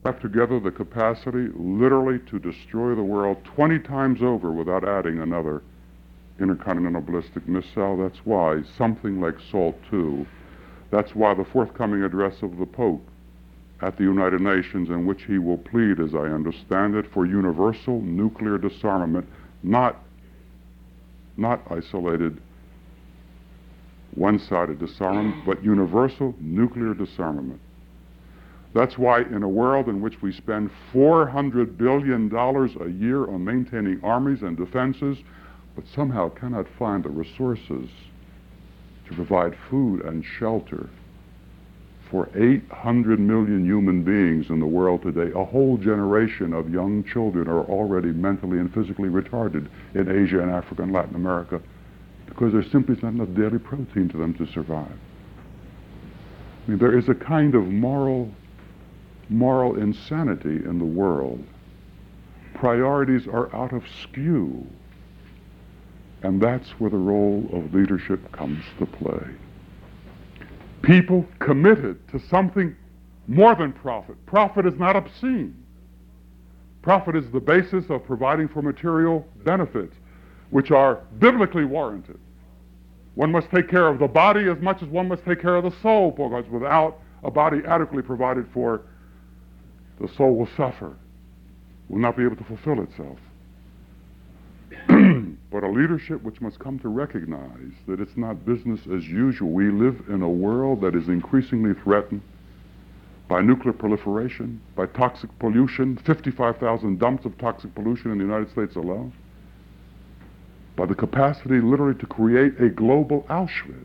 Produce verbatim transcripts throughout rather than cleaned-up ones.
have together the capacity literally to destroy the world twenty times over without adding another intercontinental ballistic missile. That's why something like SALT two, that's why the forthcoming address of the Pope at the United Nations, in which he will plead, as I understand it, for universal nuclear disarmament, not, not isolated, one-sided disarmament, but universal nuclear disarmament. That's why in a world in which we spend four hundred billion dollars a year on maintaining armies and defenses, but somehow cannot find the resources to provide food and shelter for eight hundred million human beings in the world today, a whole generation of young children are already mentally and physically retarded in Asia and Africa and Latin America because there simply is not enough daily protein to them to survive. I mean, there is a kind of moral moral insanity in the world. Priorities are out of skew. And that's where the role of leadership comes to play. People committed to something more than profit. Profit is not obscene. Profit is the basis of providing for material benefits, which are biblically warranted. One must take care of the body as much as one must take care of the soul, because without a body adequately provided for, the soul will suffer, will not be able to fulfill itself. But a leadership which must come to recognize that it's not business as usual. We live in a world that is increasingly threatened by nuclear proliferation, by toxic pollution, fifty-five thousand dumps of toxic pollution in the United States alone, by the capacity literally to create a global Auschwitz.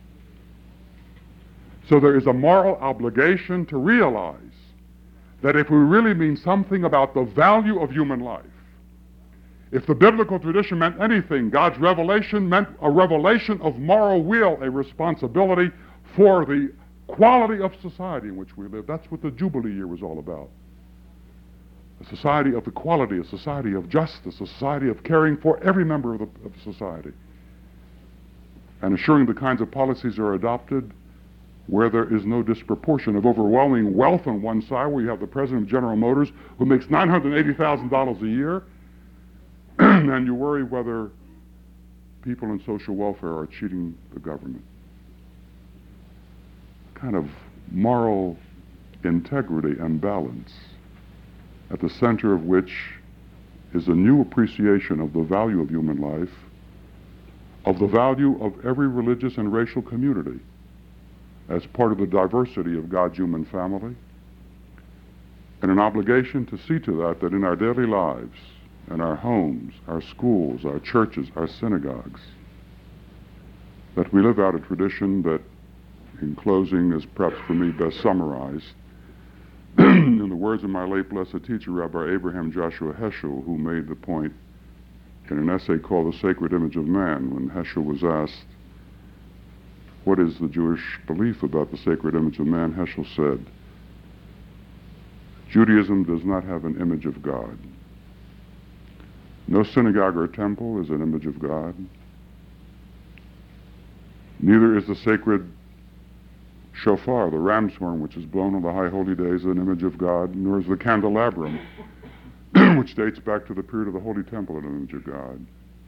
So there is a moral obligation to realize that if we really mean something about the value of human life, if the biblical tradition meant anything, God's revelation meant a revelation of moral will, a responsibility for the quality of society in which we live. That's what the Jubilee year was all about. A society of equality, a society of justice, a society of caring for every member of the, of the society, and assuring the kinds of policies are adopted where there is no disproportion of overwhelming wealth on one side, where you have the president of General Motors who makes nine hundred eighty thousand dollars a year, and you worry whether people in social welfare are cheating the government. Kind of moral integrity and balance, at the center of which is a new appreciation of the value of human life, of the value of every religious and racial community as part of the diversity of God's human family, and an obligation to see to that that in our daily lives, in our homes, our schools, our churches, our synagogues, that we live out a tradition that, in closing, is perhaps for me best summarized in the words of my late blessed teacher, Rabbi Abraham Joshua Heschel, who made the point in an essay called The Sacred Image of Man, when Heschel was asked, what is the Jewish belief about the sacred image of man? Heschel said, Judaism does not have an image of God. No synagogue or temple is an image of God. Neither is the sacred shofar, the ram's horn, which is blown on the high holy days, an image of God, nor is the candelabrum, which dates back to the period of the Holy Temple, an image of God.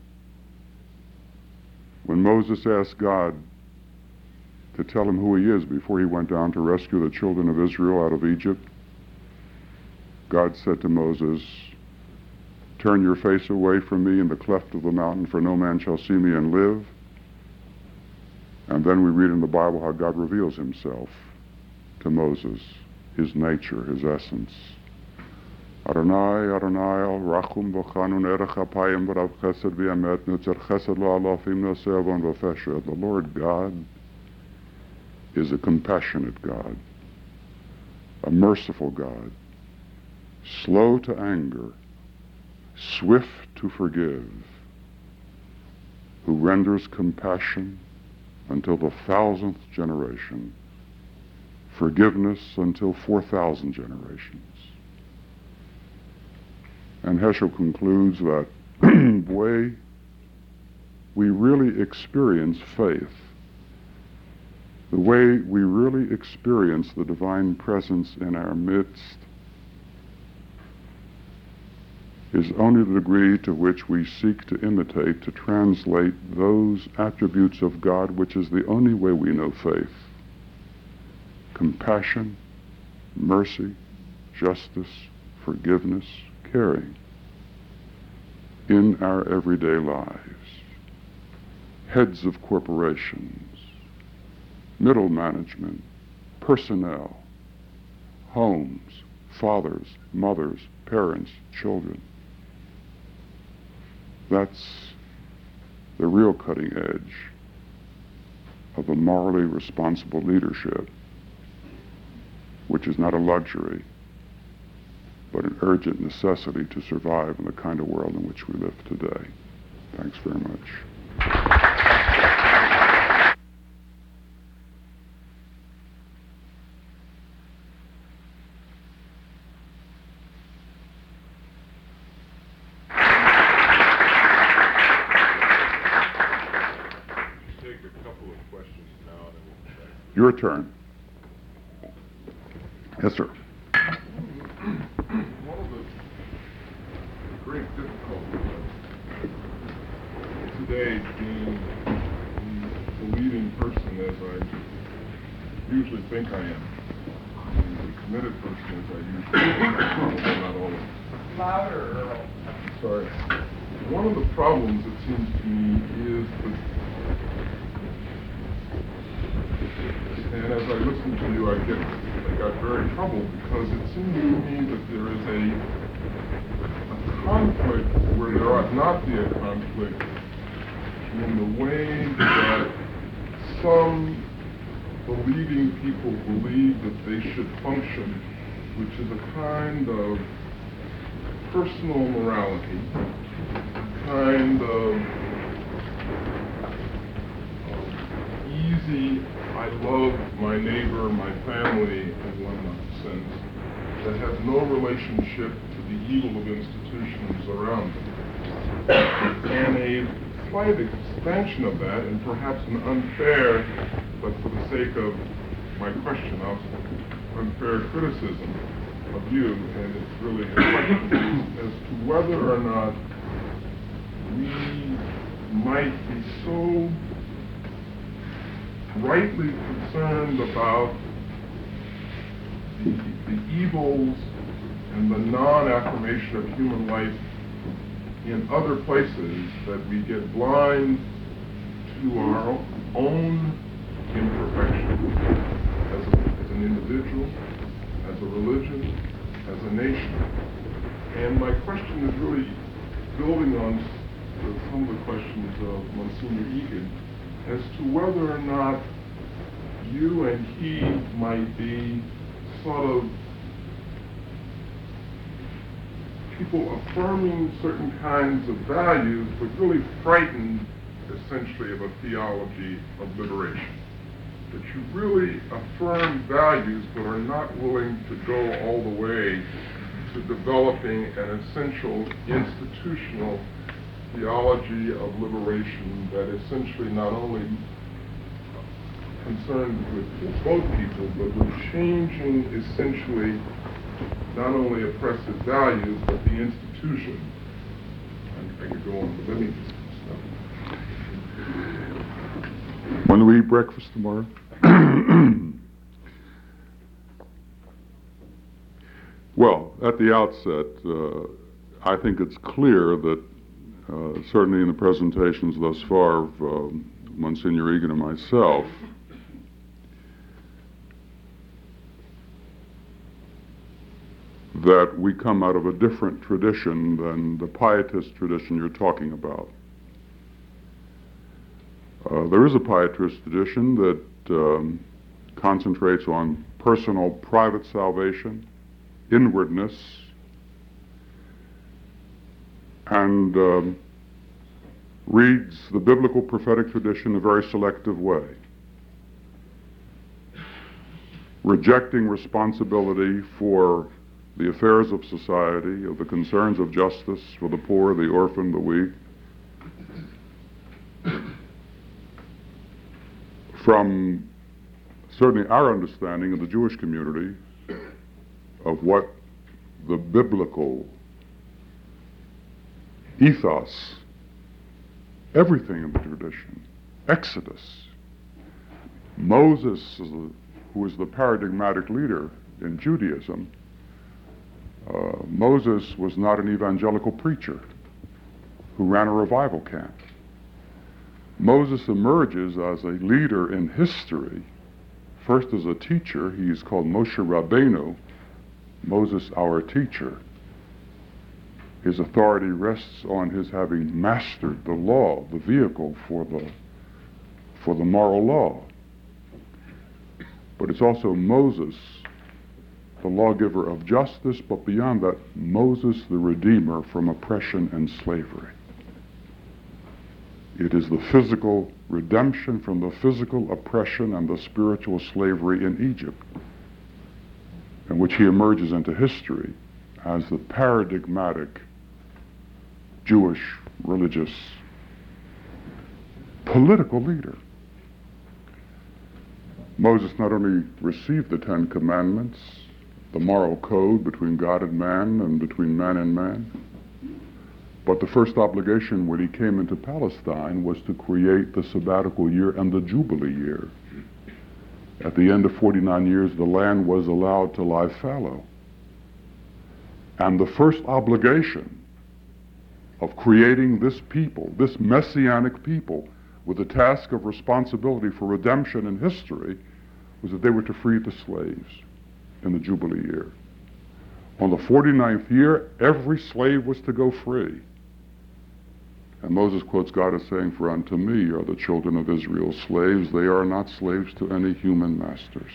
When Moses asked God to tell him who he is before he went down to rescue the children of Israel out of Egypt, God said to Moses, turn your face away from me in the cleft of the mountain, for no man shall see me and live. And then we read in the Bible how God reveals himself to Moses, his nature, his essence. Adonai, Adonai, al rachum v'chanun erech apayim v'rav chesed v'emet nutzer chesed lo alofim noseh avon v'feshed. The Lord God is a compassionate God, a merciful God, slow to anger, swift to forgive, who renders compassion until the thousandth generation, forgiveness until four thousand generations. And Heschel concludes that the way we really experience faith, the way we really experience the divine presence in our midst, is only the degree to which we seek to imitate, to translate those attributes of God, which is the only way we know faith. Compassion, mercy, justice, forgiveness, caring in our everyday lives. Heads of corporations, middle management, personnel, homes, fathers, mothers, parents, children. That's the real cutting edge of a morally responsible leadership, which is not a luxury, but an urgent necessity to survive in the kind of world in which we live today. Thanks very much. Take a couple of questions now, and then we'll check. Your turn. Yes, sir. One of the great difficulties today, being the leading person as I usually think I am, and the committed person as I usually think I am, although not always. Louder, Earl. Sorry. One of the problems, it seems to me, is that, and as I listen to you, I get, I got very troubled because it seems to me that there is a, a conflict where there ought not be a conflict in the way that some believing people believe that they should function, which is a kind of personal morality, a kind of easy, I love my neighbor, my family, in one sense, that has no relationship to the evil of institutions around them. And a slight expansion of that, and perhaps an unfair, but for the sake of my question, I'll unfair criticism of you, and it's really a question as to whether or not we might be so rightly concerned about the, the evils and the non-affirmation of human life in other places that we get blind to our own imperfection as, a, as an individual, as a religion, as a nation. And my question is really building on some of the questions of Monsignor Egan as to whether or not you and he might be sort of people affirming certain kinds of values, but really frightened, essentially, of a theology of liberation. That you really affirm values, but are not willing to go all the way to developing an essential institutional theology of liberation that essentially not only concerned with both people, but with changing essentially not only oppressive values, but the institution. I, I could go on, but let me just... When do we eat breakfast tomorrow? Well, at the outset, uh, I think it's clear that uh, certainly in the presentations thus far of uh, Monsignor Egan and myself, that we come out of a different tradition than the pietist tradition you're talking about. Uh, there is a pietist tradition that um, concentrates on personal, private salvation, inwardness, and um, reads the biblical prophetic tradition in a very selective way, rejecting responsibility for the affairs of society, of the concerns of justice for the poor, the orphan, the weak, from certainly our understanding of the Jewish community of what the biblical ethos, everything in the tradition. Exodus. Moses, is the, who was the paradigmatic leader in Judaism, uh, Moses was not an evangelical preacher who ran a revival camp. Moses emerges as a leader in history, first as a teacher. He is called Moshe Rabbeinu, Moses our teacher. His authority rests on his having mastered the law, the vehicle for the, for the moral law. But it's also Moses, the lawgiver of justice, but beyond that, Moses the redeemer from oppression and slavery. It is the physical redemption from the physical oppression and the spiritual slavery in Egypt, in which he emerges into history as the paradigmatic Jewish religious political leader. Moses not only received the Ten Commandments, the moral code between God and man and between man and man, but the first obligation when he came into Palestine was to create the sabbatical year and the Jubilee year. At the end of forty-nine years, the land was allowed to lie fallow. And the first obligation of creating this people, this messianic people, with the task of responsibility for redemption in history, was that they were to free the slaves in the Jubilee year. On the forty-ninth year, every slave was to go free. And Moses quotes God as saying, "For unto me are the children of Israel slaves. They are not slaves to any human masters."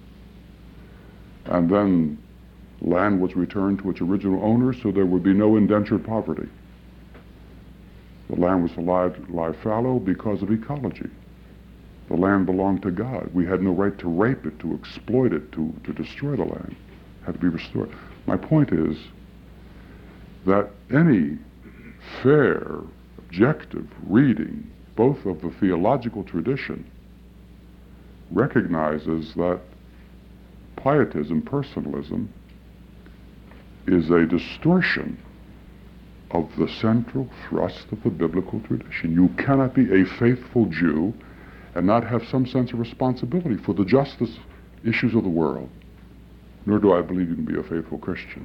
And then land was returned to its original owners, so there would be no indentured poverty. The land was to lie, lie fallow because of ecology. The land belonged to God. We had no right to rape it, to exploit it, to, to destroy the land. It had to be restored. My point is that any fair, objective reading, both of the theological tradition, recognizes that pietism, personalism, is a distortion of the central thrust of the biblical tradition. You cannot be a faithful Jew and not have some sense of responsibility for the justice issues of the world. Nor do I believe you can be a faithful Christian.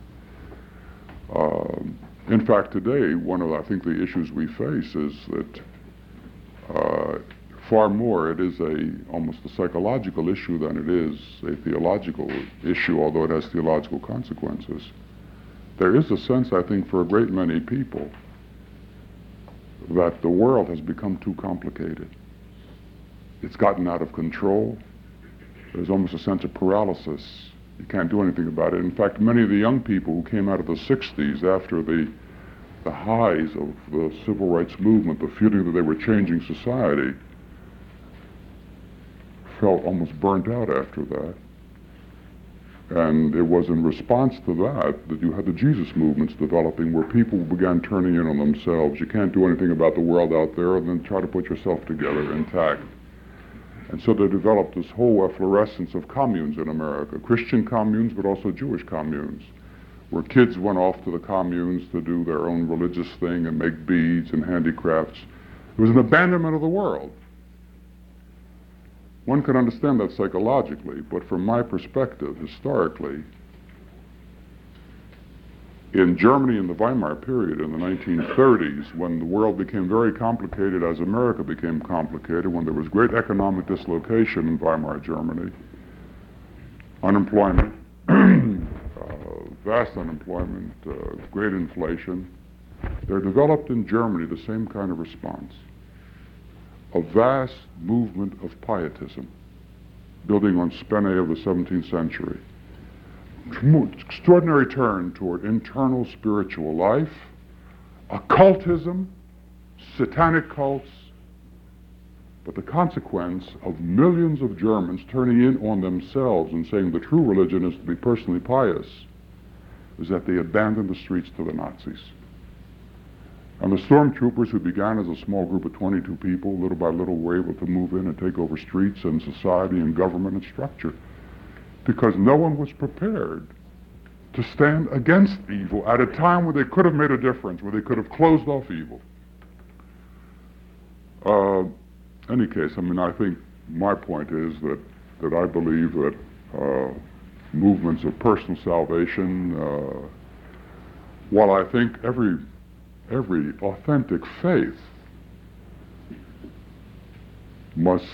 Um, in fact, today, one of, I think, the issues we face is that uh, far more it is a almost a psychological issue than it is a theological issue, although it has theological consequences. There is a sense, I think, for a great many people that the world has become too complicated. It's gotten out of control. There's almost a sense of paralysis. You can't do anything about it. In fact, many of the young people who came out of the sixties after the, the highs of the civil rights movement, the feeling that they were changing society, felt almost burnt out after that. And it was in response to that that you had the Jesus movements developing, where people began turning in on themselves. You can't do anything about the world out there, and then try to put yourself together intact. And so they developed this whole efflorescence of communes in America, Christian communes, but also Jewish communes, where kids went off to the communes to do their own religious thing and make beads and handicrafts. It was an abandonment of the world. One can understand that psychologically, but from my perspective, historically, in Germany in the Weimar period in the nineteen thirties, when the world became very complicated as America became complicated, when there was great economic dislocation in Weimar Germany, unemployment, uh, vast unemployment, uh, great inflation, there developed in Germany the same kind of response. A vast movement of pietism, building on Spener of the seventeenth century. Extraordinary turn toward internal spiritual life, occultism, satanic cults, but the consequence of millions of Germans turning in on themselves and saying the true religion is to be personally pious, is that they abandoned the streets to the Nazis. And the stormtroopers, who began as a small group of twenty-two people, little by little were able to move in and take over streets and society and government and structure, because no one was prepared to stand against evil at a time where they could have made a difference, where they could have closed off evil. Uh, any case, I mean, I think my point is that, that I believe that uh, movements of personal salvation, uh, while I think every every authentic faith must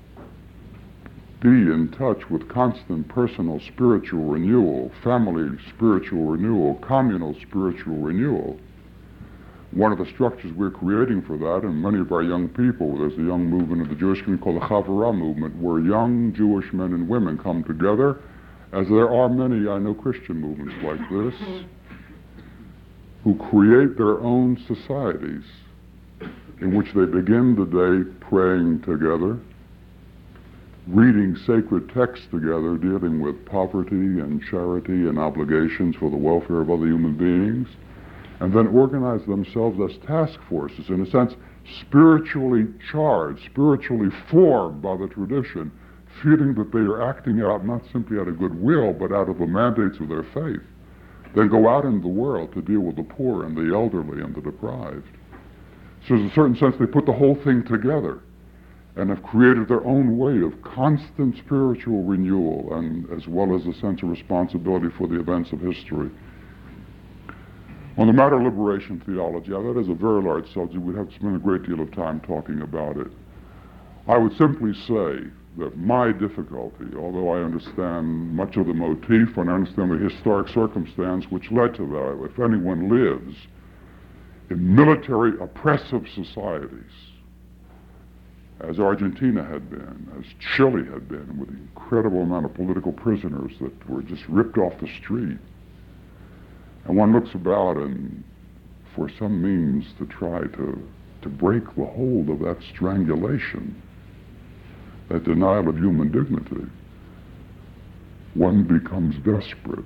be in touch with constant personal spiritual renewal, family spiritual renewal, communal spiritual renewal. One of the structures we're creating for that, and many of our young people, there's a young movement of the Jewish community called the Chavurah movement, where young Jewish men and women come together, as there are many, I know, Christian movements like this, who create their own societies in which they begin the day praying together, reading sacred texts together, dealing with poverty and charity and obligations for the welfare of other human beings, and then organize themselves as task forces, in a sense, spiritually charged, spiritually formed by the tradition, feeling that they are acting out not simply out of goodwill, but out of the mandates of their faith. Then go out in the world to deal with the poor and the elderly and the deprived. So in a certain sense, they put the whole thing together and have created their own way of constant spiritual renewal, and as well as a sense of responsibility for the events of history. On the matter of liberation theology, now that is a very large subject. We'd have to spend a great deal of time talking about it. I would simply say that my difficulty, although I understand much of the motif and I understand the historic circumstance which led to that, if anyone lives in military oppressive societies, as Argentina had been, as Chile had been, with the incredible amount of political prisoners that were just ripped off the street, and one looks about and for some means to try to, to break the hold of that strangulation, that denial of human dignity, one becomes desperate.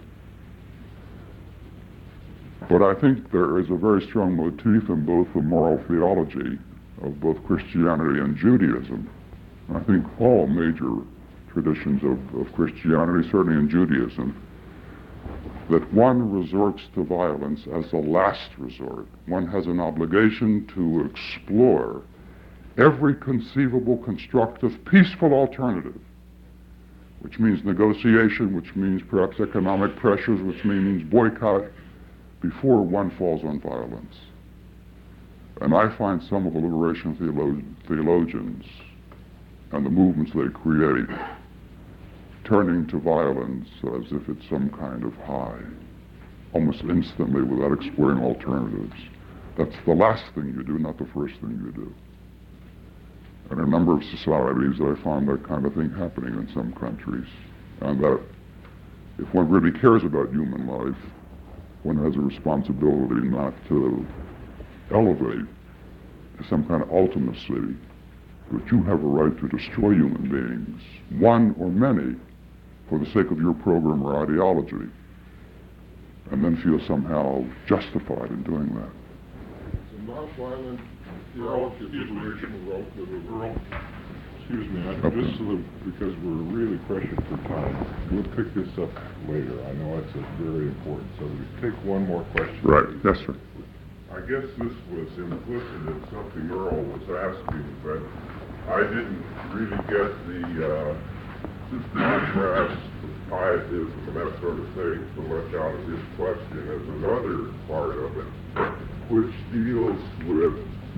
But I think there is a very strong motif in both the moral theology of both Christianity and Judaism. I think all major traditions of, of Christianity, certainly in Judaism, that one resorts to violence as the last resort. One has an obligation to explore every conceivable, constructive, peaceful alternative, which means negotiation, which means perhaps economic pressures, which means boycott, before one falls on violence. And I find some of the liberation theolo- theologians and the movements they create turning to violence as if it's some kind of high, almost instantly without exploring alternatives. That's the last thing you do, not the first thing you do. And in a number of societies, I find that kind of thing happening in some countries. And that if one really cares about human life, one has a responsibility not to elevate to some kind of ultimacy, but you have a right to destroy human beings, one or many, for the sake of your program or ideology, and then feel somehow justified in doing that. So nonviolent theology of liberation relative to Earl. Excuse me, I, just so that, because we're really pressured for time, we'll pick this up later. I know it's a very important subject. Take one more question. Right, yes, sir. I guess this was implicit in something Earl was asking, but I didn't really get the uh, contrast, pietism, and that sort of thing so much out of his question as another part of it, which deals with,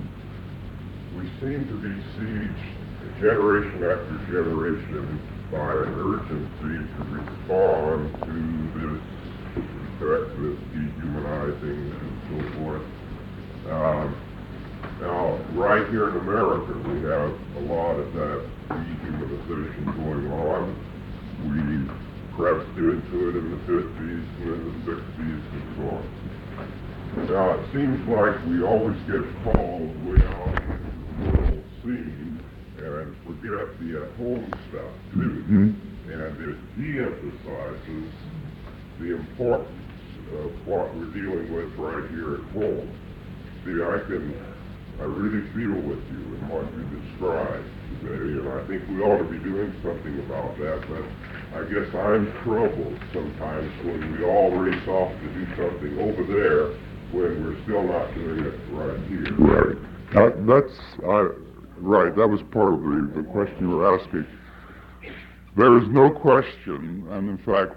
we seem to be sieged generation after generation by an urgency to respond to this threat, this dehumanizing and so forth. Um, now, right here in America, we have a lot of that dehumanization going on. We pressed into it in the fifties and in the sixties and so on. Now, it seems like we always get called way out into the world scene and forget the at-home stuff, too. Mm-hmm. And it de-emphasizes the importance of what we're dealing with right here at home. See, I can, I really feel with you in what you described today, and I think we ought to be doing something about that, but I guess I'm troubled sometimes when we all race off to do something over there when we're still not doing it right here. Right. Uh, that's, I, right, that was part of the, the question you were asking. There is no question, and in fact,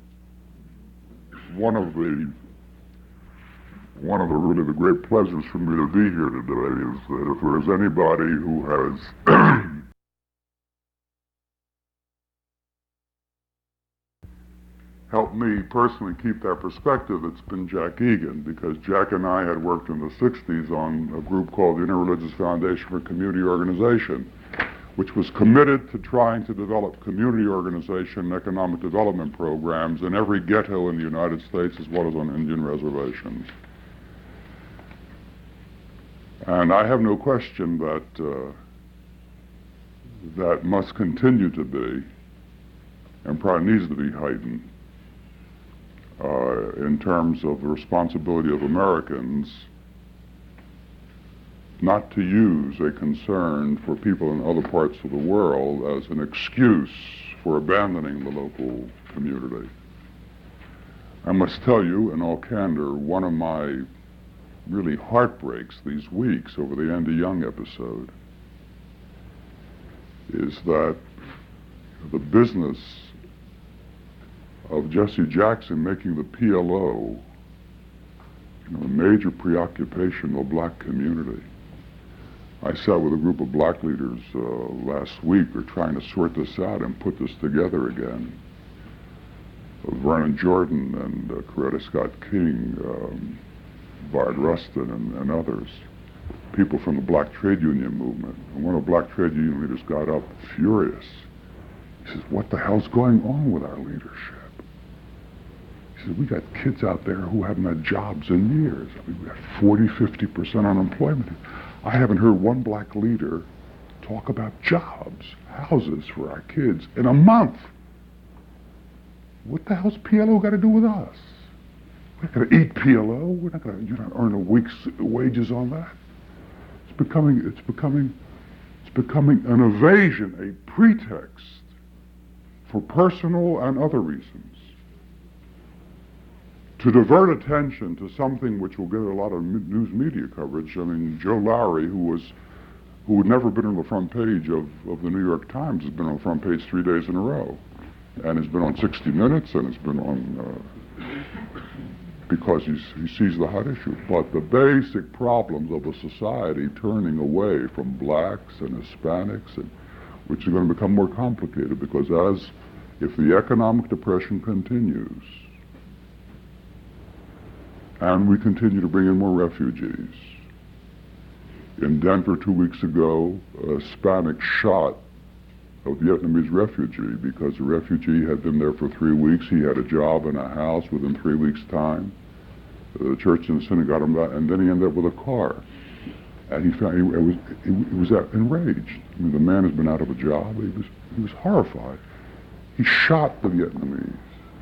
one of the one of the really the great pleasures for me to be here today is that if there's anybody who has helped me personally keep that perspective, it's been Jack Egan, because Jack and I had worked in the sixties on a group called the Interreligious Foundation for Community Organization, which was committed to trying to develop community organization and economic development programs in every ghetto in the United States as well as on Indian reservations. And I have no question that uh, that must continue to be, and probably needs to be heightened, uh, in terms of the responsibility of Americans not to use a concern for people in other parts of the world as an excuse for abandoning the local community. I must tell you, in all candor, one of my really heartbreaks these weeks over the Andy Young episode is that the business of Jesse Jackson making the P L O, you know, a major preoccupation of the black community. I sat with a group of black leaders uh, last week. We're trying to sort this out and put this together again. Uh, Vernon Jordan and uh, Coretta Scott King, um, Bard Rustin, and, and others, people from the black trade union movement. And one of the black trade union leaders got up furious. He says, "What the hell's going on with our leadership?" He says, "We got kids out there who haven't had jobs in years. I mean, we got forty, fifty percent unemployment. I haven't heard one black leader talk about jobs, houses for our kids in a month. What the hell's P L O got to do with us? We're not going to eat P L O. We're not going to, you know, earn a week's wages on that. It's becoming, it's becoming, it's becoming an evasion, a pretext for personal and other reasons to divert attention to something which will get a lot of news media coverage. I mean, Joe Lowry, who was, who had never been on the front page of, of the New York Times, has been on the front page three days in a row, and has been on sixty minutes, and has been on, uh, because he's, he sees the hot issue. But the basic problems of a society turning away from blacks and Hispanics, and which are going to become more complicated, because as, if the economic depression continues, and we continue to bring in more refugees. In Denver two weeks ago, a Hispanic shot a Vietnamese refugee because the refugee had been there for three weeks. He had a job and a house within three weeks' time. The church and the synagogue got him that, and then he ended up with a car. And he found he, it was he, he was enraged. I mean, the man has been out of a job. He was he was horrified. He shot the Vietnamese.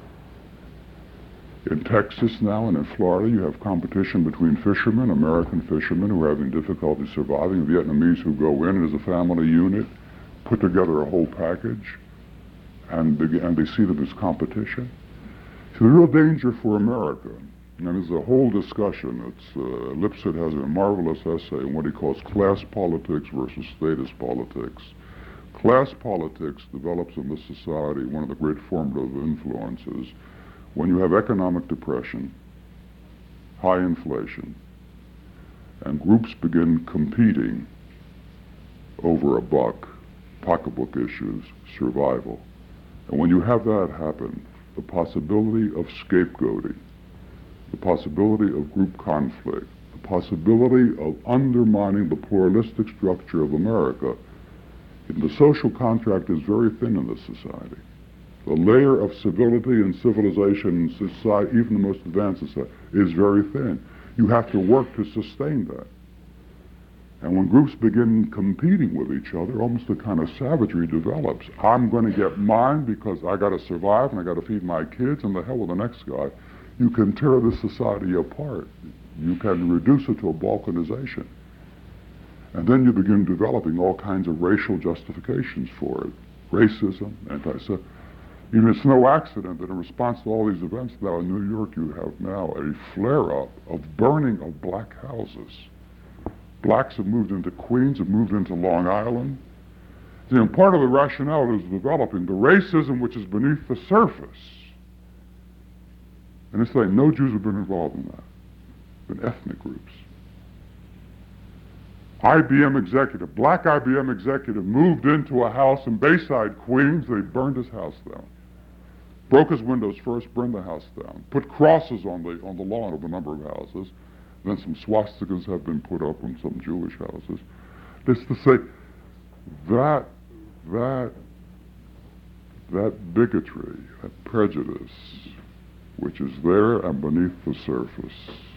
In Texas now and in Florida, you have competition between fishermen, American fishermen who are having difficulty surviving, Vietnamese who go in as a family unit, put together a whole package, and, and they see them as competition. So the real danger for America, and there's a whole discussion, it's, uh, Lipset has a marvelous essay on what he calls class politics versus status politics. Class politics develops in this society one of the great formative influences when you have economic depression, high inflation, and groups begin competing over a buck, pocketbook issues, survival. And when you have that happen, the possibility of scapegoating, the possibility of group conflict, the possibility of undermining the pluralistic structure of America, the social contract is very thin in this society. The layer of civility and civilization in society, even the most advanced society, is very thin. You have to work to sustain that. And when groups begin competing with each other, almost a kind of savagery develops. I'm going to get mine because I got to survive and I got to feed my kids, and the hell with the next guy. You can tear this society apart. You can reduce it to a balkanization. And then you begin developing all kinds of racial justifications for it. Racism, anti-Semitism. And it's no accident that in response to all these events now in New York, you have now a flare-up of burning of black houses. Blacks have moved into Queens, have moved into Long Island. See, and part of the rationale is developing the racism which is beneath the surface. And it's like no Jews have been involved in that, but ethnic groups. I B M executive, black I B M executive moved into a house in Bayside, Queens. They burned his house down. Broke his windows first, burned the house down. Put crosses on the on the lawn of a number of houses. Then some swastikas have been put up on some Jewish houses. This to say that that that bigotry, that prejudice, which is there and beneath the surface,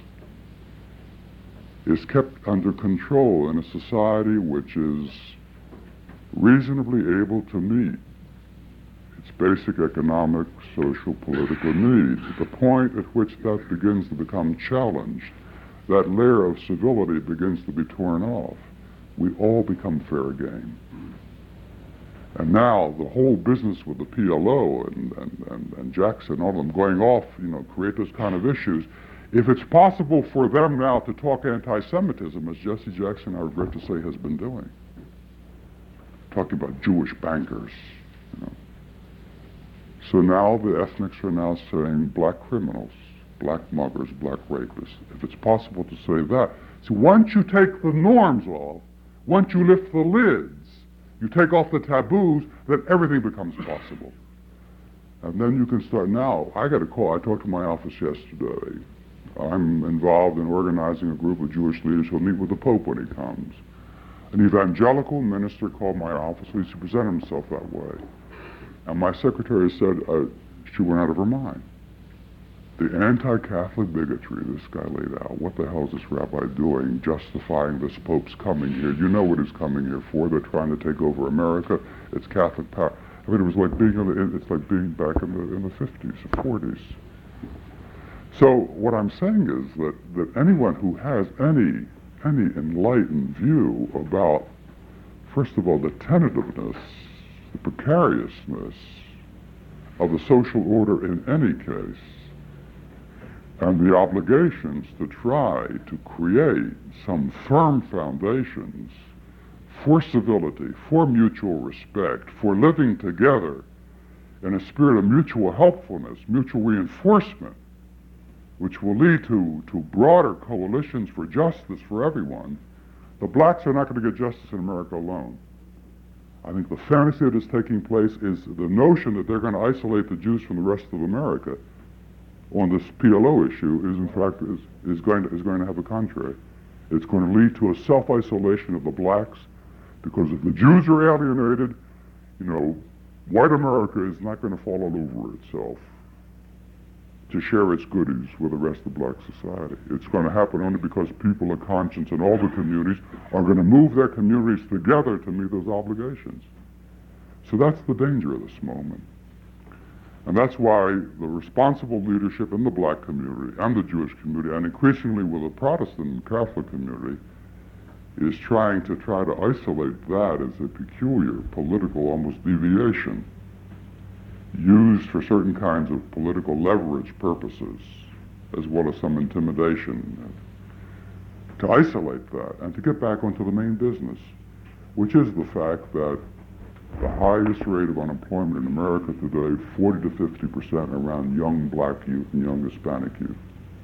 is kept under control in a society which is reasonably able to meet its basic economic, social, political needs. At the point at which that begins to become challenged, that layer of civility begins to be torn off. We all become fair game. And now the whole business with the P L O and, and, and, and Jackson, all of them going off, you know, create those kind of issues. If it's possible for them now to talk anti-Semitism, as Jesse Jackson, I regret to say, has been doing, talking about Jewish bankers, you know. So now the ethnics are now saying black criminals, black muggers, black rapists. If it's possible to say that. So once you take the norms off, once you lift the lids, you take off the taboos, then everything becomes possible. And then you can start. Now, I got a call. I talked to my office yesterday. I'm involved in organizing a group of Jewish leaders who'll meet with the Pope when he comes. An evangelical minister called my office. He used to present himself that way. And my secretary said uh, she went out of her mind. The anti-Catholic bigotry this guy laid out. What the hell is this rabbi doing, justifying this Pope's coming here? You know what he's coming here for. They're trying to take over America. It's Catholic power. I mean, it was like being in the, it's like being back in the in the fifties or forties. So what I'm saying is that, that anyone who has any any enlightened view about, first of all, the tentativeness, the precariousness of the social order in any case, and the obligations to try to create some firm foundations for civility, for mutual respect, for living together in a spirit of mutual helpfulness, mutual reinforcement, which will lead to, to broader coalitions for justice for everyone. The blacks are not going to get justice in America alone. I think the fantasy that is taking place is the notion that they're going to isolate the Jews from the rest of America on this P L O issue is in fact is, is going to is going to have a contrary. It's going to lead to a self-isolation of the blacks, because if the Jews are alienated, you know, white America is not going to fall all over itself to share its goodies with the rest of black society. It's going to happen only because people of conscience in all the communities are going to move their communities together to meet those obligations. So that's the danger of this moment. And that's why the responsible leadership in the black community and the Jewish community, and increasingly with the Protestant and Catholic community, is trying to try to isolate that as a peculiar political almost deviation used for certain kinds of political leverage purposes, as well as some intimidation, to isolate that and to get back onto the main business, which is the fact that the highest rate of unemployment in America today, forty to fifty percent around young black youth and young Hispanic youth.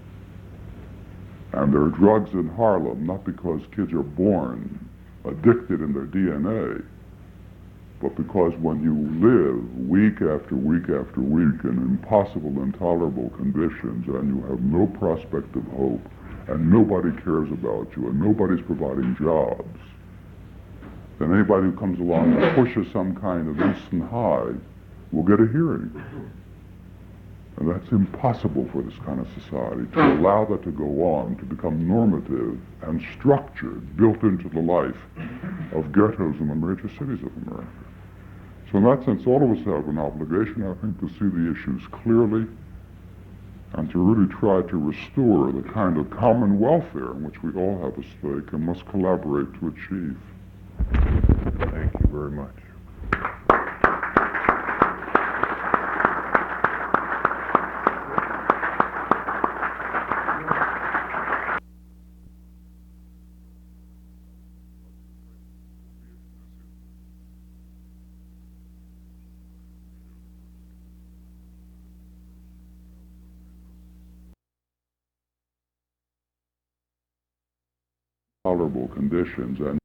And there are drugs in Harlem, not because kids are born addicted in their D N A, but because when you live week after week after week in impossible, intolerable conditions, and you have no prospect of hope, and nobody cares about you, and nobody's providing jobs, then anybody who comes along and pushes some kind of instant high will get a hearing. And that's impossible for this kind of society, to allow that to go on, to become normative and structured, built into the life of ghettos in the major cities of America. So in that sense, all of us have an obligation, I think, to see the issues clearly and to really try to restore the kind of common welfare in which we all have a stake and must collaborate to achieve. Thank you very much. tolerable conditions. And